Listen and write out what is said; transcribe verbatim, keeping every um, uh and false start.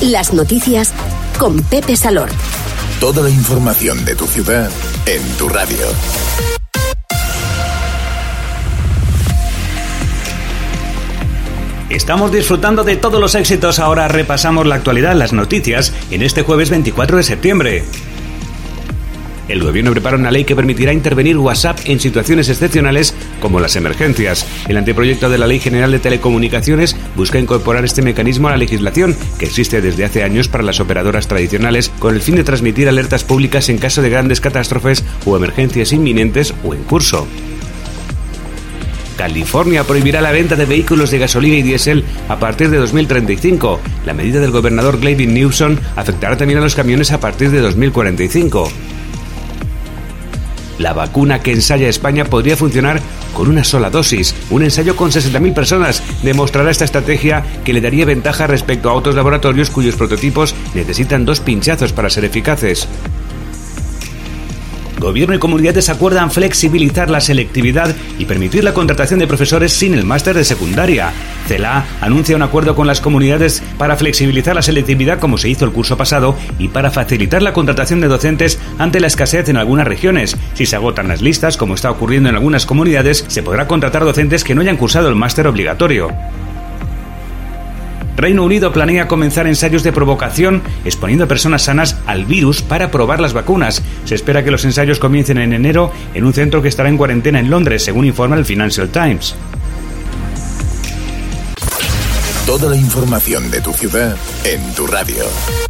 Las noticias con Pepe Salor. Toda la información de tu ciudad en tu radio. Estamos disfrutando de todos los éxitos. Ahora repasamos la actualidad, las noticias, en este jueves veinticuatro de septiembre. El gobierno prepara una ley que permitirá intervenir WhatsApp en situaciones excepcionales como las emergencias. El anteproyecto de la Ley General de Telecomunicaciones busca incorporar este mecanismo a la legislación que existe desde hace años para las operadoras tradicionales con el fin de transmitir alertas públicas en caso de grandes catástrofes o emergencias inminentes o en curso. California prohibirá la venta de vehículos de gasolina y diésel a partir de dos mil treinta y cinco. La medida del gobernador Gavin Newsom afectará también a los camiones a partir de dos mil cuarenta y cinco. La vacuna que ensaya España podría funcionar con una sola dosis. Un ensayo con sesenta mil personas demostrará esta estrategia que le daría ventaja respecto a otros laboratorios cuyos prototipos necesitan dos pinchazos para ser eficaces. Gobierno y comunidades acuerdan flexibilizar la selectividad y permitir la contratación de profesores sin el máster de secundaria. CELA anuncia un acuerdo con las comunidades para flexibilizar la selectividad como se hizo el curso pasado y para facilitar la contratación de docentes ante la escasez en algunas regiones. Si se agotan las listas, como está ocurriendo en algunas comunidades, se podrá contratar docentes que no hayan cursado el máster obligatorio. Reino Unido planea comenzar ensayos de provocación exponiendo a personas sanas al virus para probar las vacunas. Se espera que los ensayos comiencen en enero en un centro que estará en cuarentena en Londres, según informa el Financial Times. Toda la información de tu ciudad en tu radio.